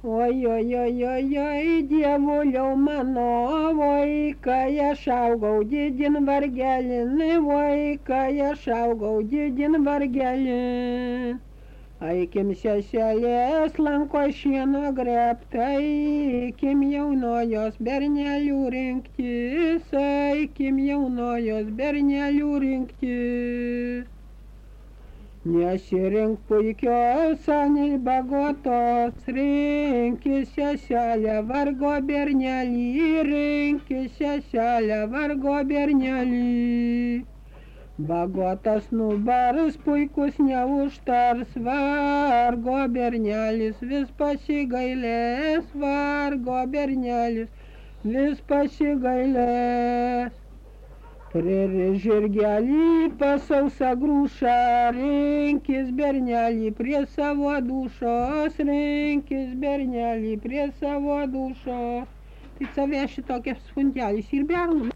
Oi, oi, oi, oi, oi, dievuliau mano, oi, kai aš augau didin vargelin, oi, kai aš augau didin vargelin. Aikim seselės lanko šieno grepta, aikim jaunojos bernelių rinktis, aikim jaunojos bernelių rinktis. Nesirink puikios, anil bagotos, rinkis seselę vargo bernelį, rinkis seselę vargo bernelį. Bagotas nubars, puikus neužtars, vargo bernelis vis pasigailės, vargo bernelis vis pasigailės. Pririš žirgelį pasausa grūšą, rinkis bernelį prie savo dušos, rinkis bernelį prie savo dušos. Tai savęs šitokias funtelis ir bernų.